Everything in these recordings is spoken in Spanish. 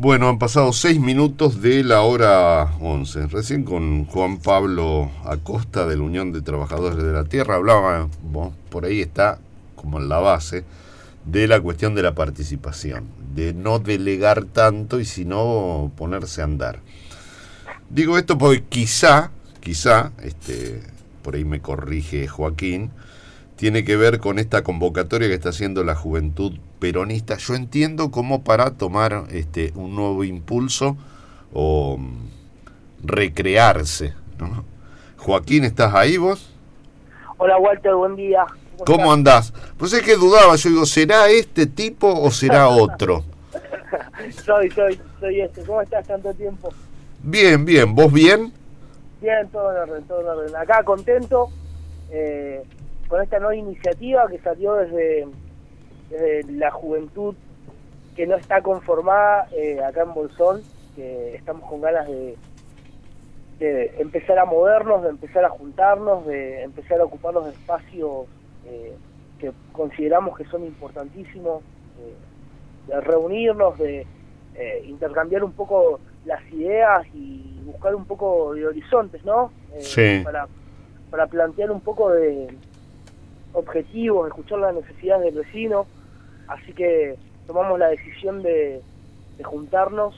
Bueno, han pasado 6 minutos de la hora 11. Recién con Juan Pablo Acosta de la Unión de Trabajadores de la Tierra hablaba, por ahí está como en la base, de la cuestión de la participación, de no delegar tanto y sino ponerse a andar. Digo esto porque quizá, por ahí me corrige Joaquín, tiene que ver con esta convocatoria que está haciendo la juventud peronista. Yo entiendo como para tomar un nuevo impulso o recrearse, ¿no? Joaquín, ¿estás ahí vos? Hola Walter, buen día. ¿Cómo andás? Pues es que dudaba, yo digo, ¿será este tipo o será otro? soy este. ¿Cómo estás tanto tiempo? Bien, ¿vos bien? Bien, todo en orden. Acá contento con esta nueva iniciativa que salió desde la juventud que no está conformada acá en Bolsón, que estamos con ganas de empezar a movernos, de empezar a juntarnos, de empezar a ocupar los espacios que consideramos que son importantísimos, de reunirnos, de intercambiar un poco las ideas y buscar un poco de horizontes, ¿no? Sí. Para plantear un poco de objetivos, escuchar las necesidades del vecino. Así que tomamos la decisión de juntarnos,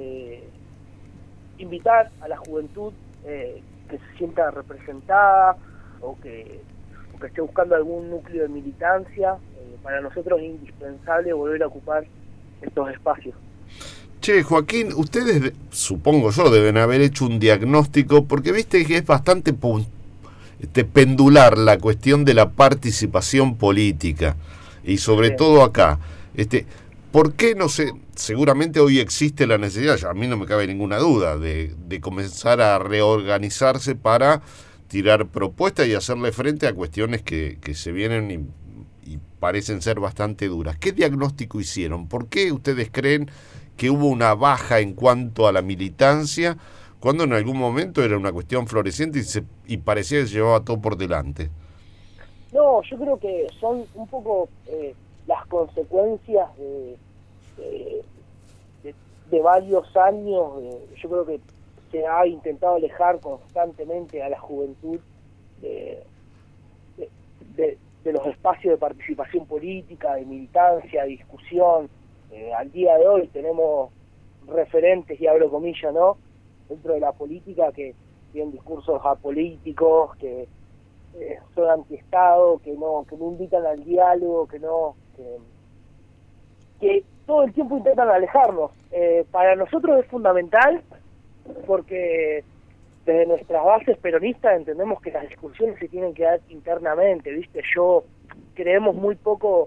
invitar a la juventud que se sienta representada o que esté buscando algún núcleo de militancia. Para nosotros es indispensable volver a ocupar estos espacios. Che, Joaquín, ustedes, supongo yo, deben haber hecho un diagnóstico, porque viste que es bastante pendular la cuestión de la participación política, y sobre todo acá. ¿Por qué, no sé, seguramente hoy existe la necesidad, a mí no me cabe ninguna duda, de comenzar a reorganizarse para tirar propuestas y hacerle frente a cuestiones que se vienen y parecen ser bastante duras? ¿Qué diagnóstico hicieron? ¿Por qué ustedes creen que hubo una baja en cuanto a la militancia, cuando en algún momento era una cuestión floreciente y parecía que se llevaba todo por delante? No, yo creo que son un poco las consecuencias de varios años. Yo creo que se ha intentado alejar constantemente a la juventud de los espacios de participación política, de militancia, de discusión. Al día de hoy tenemos referentes, y abro comillas, ¿no?, dentro de la política que tienen discursos apolíticos, que son antiestado, que no invitan al diálogo, que todo el tiempo intentan alejarnos. Para nosotros es fundamental porque desde nuestras bases peronistas entendemos que las discusiones se tienen que dar internamente, ¿viste? Creemos muy poco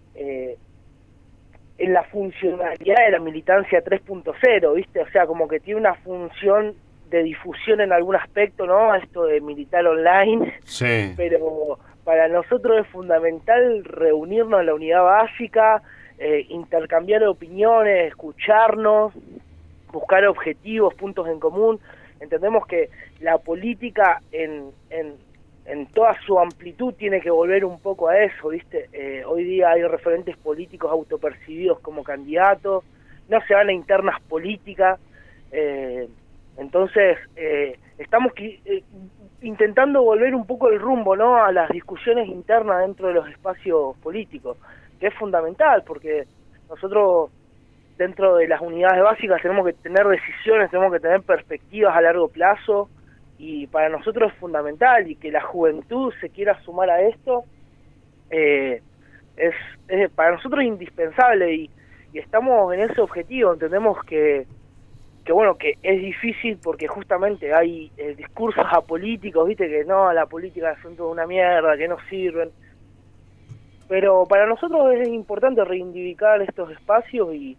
en la funcionalidad de la militancia 3.0, ¿viste? O sea, como que tiene una función de difusión en algún aspecto, ¿no? Esto de militar online. Sí. Pero para nosotros es fundamental reunirnos en la unidad básica, intercambiar opiniones, escucharnos, buscar objetivos, puntos en común. Entendemos que la política en toda su amplitud tiene que volver un poco a eso, ¿viste? Hoy día hay referentes políticos autopercibidos como candidatos, no se van a internas políticas, entonces estamos intentando volver un poco el rumbo, ¿no?, a las discusiones internas dentro de los espacios políticos, que es fundamental, porque nosotros dentro de las unidades básicas tenemos que tener decisiones, tenemos que tener perspectivas a largo plazo, y para nosotros es fundamental, y que la juventud se quiera sumar a esto es para nosotros indispensable, y estamos en ese objetivo. Entendemos que bueno, que es difícil porque justamente hay discursos apolíticos, viste, que no, la política son toda una mierda, que no sirven, pero para nosotros es importante reivindicar estos espacios y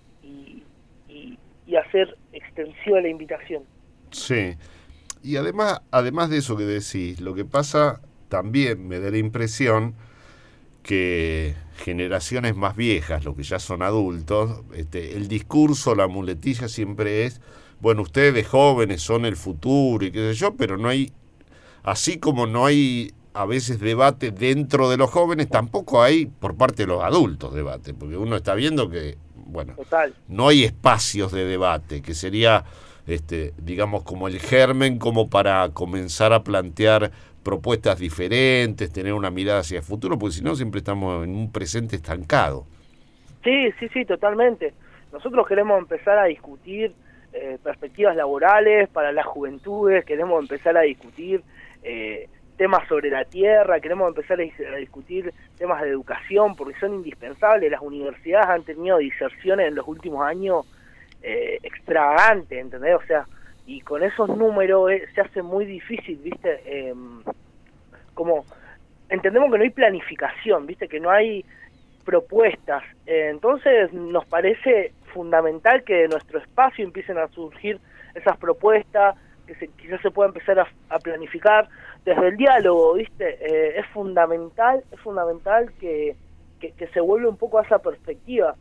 hacer extensiva la invitación. Sí. Y además de eso que decís, lo que pasa también me da la impresión que generaciones más viejas, los que ya son adultos, el discurso, la muletilla siempre es, bueno, ustedes jóvenes son el futuro y qué sé yo, pero no hay, así como no hay a veces debate dentro de los jóvenes, tampoco hay por parte de los adultos debate, porque uno está viendo que bueno, Total. no hay espacios de debate, que sería, digamos, como el germen como para comenzar a plantear propuestas diferentes, tener una mirada hacia el futuro, porque si no siempre estamos en un presente estancado. Sí, totalmente. Nosotros queremos empezar a discutir perspectivas laborales para las juventudes, queremos empezar a discutir temas sobre la tierra, queremos empezar a discutir temas de educación, porque son indispensables. Las universidades han tenido diserciones en los últimos años extravagantes, ¿entendés? O sea, y con esos números se hace muy difícil, ¿viste? Como entendemos que no hay planificación, ¿viste? Que no hay propuestas. Entonces nos parece fundamental que de nuestro espacio empiecen a surgir esas propuestas, que quizás se pueda empezar a planificar desde el diálogo, ¿viste? Es fundamental que se vuelva un poco a esa perspectiva.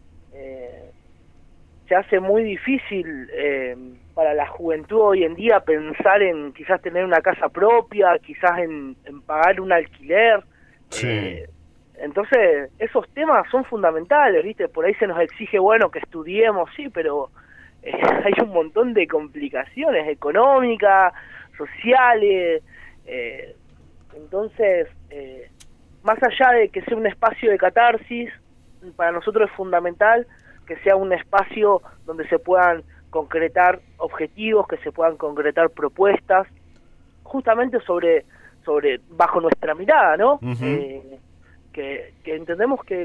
Se hace muy difícil para la juventud hoy en día pensar en quizás tener una casa propia, quizás en pagar un alquiler. Sí. Entonces, esos temas son fundamentales, ¿viste? Por ahí se nos exige, bueno, que estudiemos, sí, pero hay un montón de complicaciones económicas, sociales. Entonces, más allá de que sea un espacio de catarsis, para nosotros es fundamental que sea un espacio donde se puedan concretar objetivos, que se puedan concretar propuestas, justamente sobre bajo nuestra mirada, ¿no? Uh-huh. Que entendemos que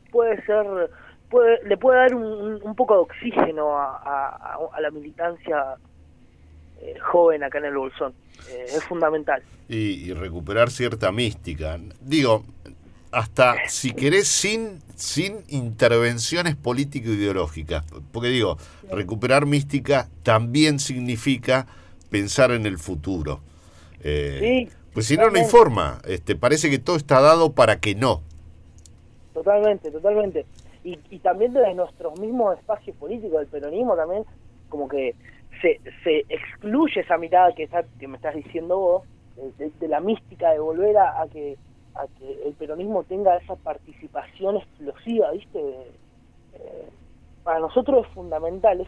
le puede dar un poco de oxígeno a la militancia joven acá en el Bolsón. Es fundamental. Y recuperar cierta mística. Digo, hasta si querés sin intervenciones político-ideológicas, porque digo, recuperar mística también significa pensar en el futuro. Sí, pues si no, no hay forma. Parece que todo está dado para que no. Totalmente. Y también desde nuestros mismos espacios políticos, del peronismo también, como que se excluye esa mirada que me estás diciendo vos, de la mística de volver a que el peronismo tenga esa participación explosiva, ¿viste? Para nosotros es fundamental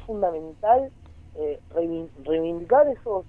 reivindicar esos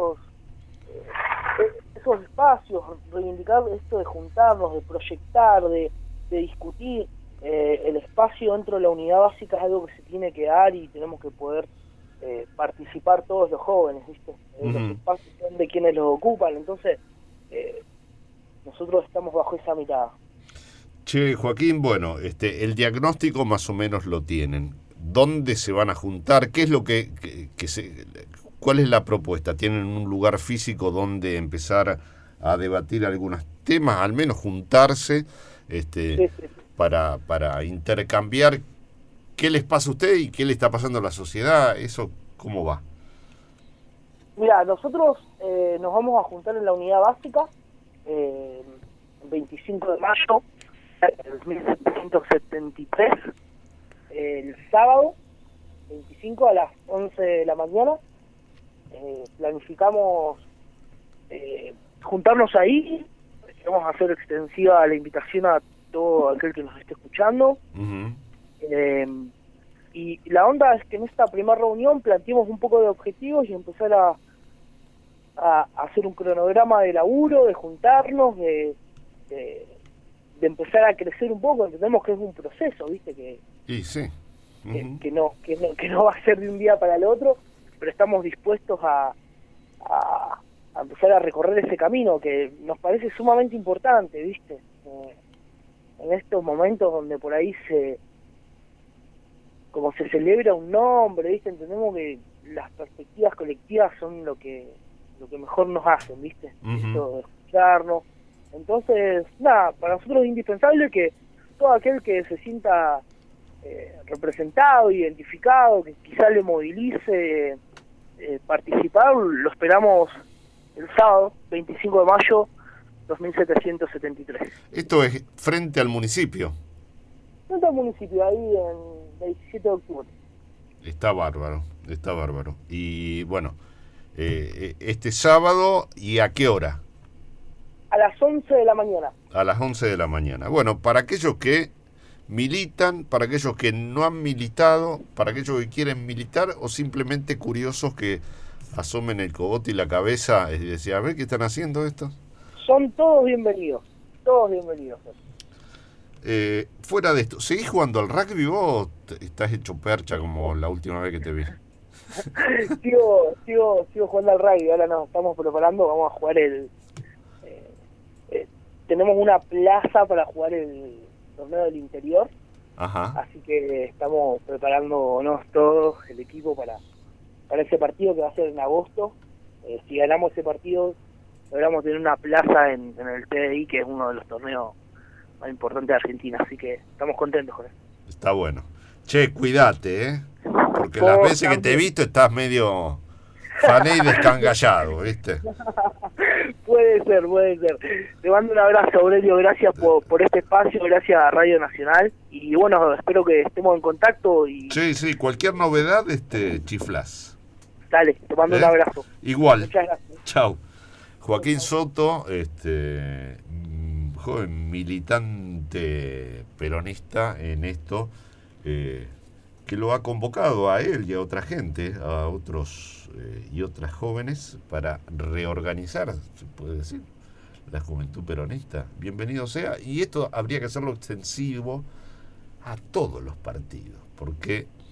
espacios, reivindicar esto de juntarnos, de proyectar, de discutir. El espacio dentro de la unidad básica es algo que se tiene que dar y tenemos que poder participar todos los jóvenes, ¿viste? Los espacios son de quienes los ocupan, entonces nosotros estamos bajo esa mirada. Che, Joaquín, bueno, el diagnóstico más o menos lo tienen. ¿Dónde se van a juntar? ¿Qué es lo cuál es la propuesta? ¿Tienen un lugar físico donde empezar a debatir algunos temas, al menos juntarse, Sí. para intercambiar qué les pasa a usted y qué le está pasando a la sociedad? ¿Eso cómo va? Mira, nosotros nos vamos a juntar en la unidad básica, 25 de mayo de 1773, el sábado 25 a las 11 de la mañana. Planificamos juntarnos ahí. Vamos a hacer extensiva la invitación a todo aquel que nos esté escuchando. Uh-huh. Y la onda es que en esta primera reunión planteemos un poco de objetivos y empezar a hacer un cronograma de laburo, de juntarnos, de empezar a crecer un poco. Entendemos que es un proceso, ¿viste? Sí. Uh-huh. que no va a ser de un día para el otro, pero estamos dispuestos a empezar a recorrer ese camino que nos parece sumamente importante, ¿viste? En estos momentos donde por ahí como se celebra un nombre, ¿viste? Entendemos que las perspectivas colectivas son lo que mejor nos hacen, ¿viste? Uh-huh. Esto de escucharnos. Entonces, nada, para nosotros es indispensable que todo aquel que se sienta representado, identificado, que quizá le movilice participar, lo esperamos el sábado 25 de mayo 2773. Esto es frente al municipio. Frente al municipio, ahí en 17 de octubre. Está bárbaro. Y bueno, este sábado, ¿y a qué hora? A las 11 de la mañana. A las 11 de la mañana. Bueno, para aquellos que militan, para aquellos que no han militado, para aquellos que quieren militar o simplemente curiosos que asomen el cogote y la cabeza y decir, a ver qué están haciendo estos. Son todos bienvenidos, todos bienvenidos. Fuera de esto, ¿seguís jugando al rugby vos o estás hecho percha como la última vez que te vi? sigo jugando al rugby, ahora nos estamos preparando, vamos a jugar tenemos una plaza para jugar el torneo del interior. Ajá. Así que estamos preparándonos todos, el equipo, para ese partido que va a ser en agosto. Si ganamos ese partido, logramos tener una plaza en el TDI, que es uno de los torneos más importantes de Argentina. Así que estamos contentos con eso. Está bueno. Che, cuídate, porque las veces que te he visto estás medio fané y descangallado, ¿viste? Puede ser. Te mando un abrazo, Aurelio, gracias por este espacio, gracias a Radio Nacional, y bueno, espero que estemos en contacto. Sí, cualquier novedad, chiflás. Dale, te mando un abrazo. Igual. Muchas gracias. Chau. Joaquín Soto, joven militante peronista en esto, que lo ha convocado a él y a otra gente, a otros y otras jóvenes, para reorganizar, se puede decir, la juventud peronista. Bienvenido sea, y esto habría que hacerlo extensivo a todos los partidos, porque